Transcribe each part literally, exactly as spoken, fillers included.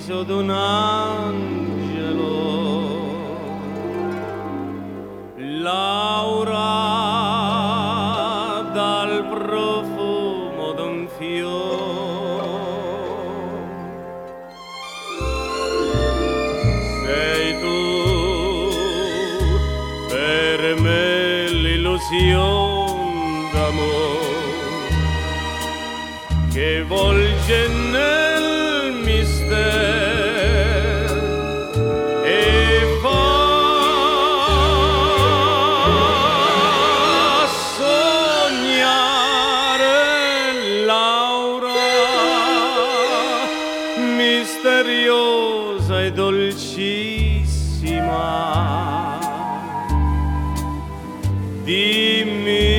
viso d'un angelo, Laura dal profumo d'un fiore. Sei tu per me l'illusione d'amore che volge nel mistero e fa sognare Laura misteriosa e dolcissima. Dimmi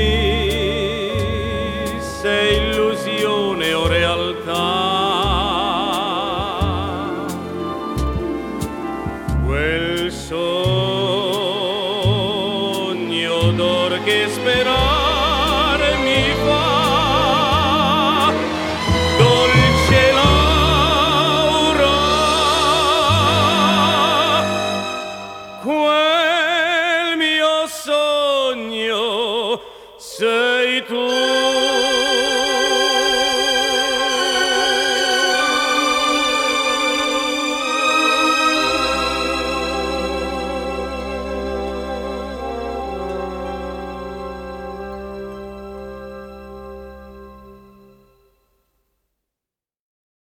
se illusione o realtà quel sogno d'or che sperare mi fa. Dolce Laura, quel mio sogno sei tu.